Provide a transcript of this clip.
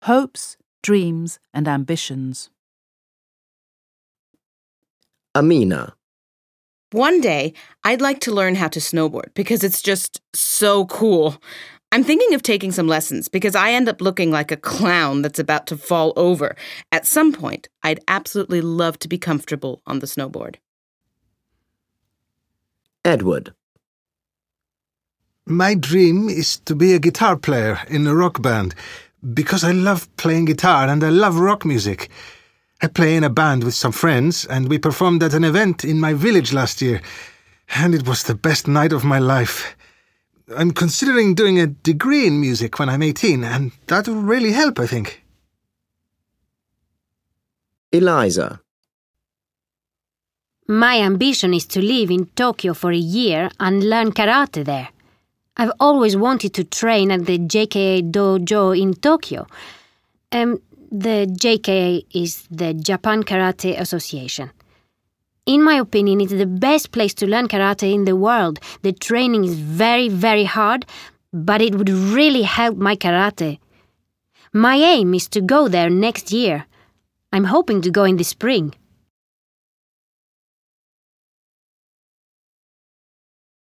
hopes, dreams and ambitions. Amina. One day, I'd like to learn how to snowboard because it's just so cool. I'm thinking of taking some lessons because I end up looking like a clown that's about to fall over. At some point, I'd absolutely love to be comfortable on the snowboard. Edward. My dream is to be a guitar player in a rock band because I love playing guitar and I love rock music. I play in a band with some friends and we performed at an event in my village last year, and it was the best night of my life. I'm considering doing a degree in music when I'm 18, and that will really help, I think. Eliza. My ambition is to live in Tokyo for a year and learn karate there. I've always wanted to train at the JKA dojo in Tokyo. The JKA is the Japan Karate Association. In my opinion, it's the best place to learn karate in the world. The training is very, very hard, but it would really help my karate. My aim is to go there next year. I'm hoping to go in the spring.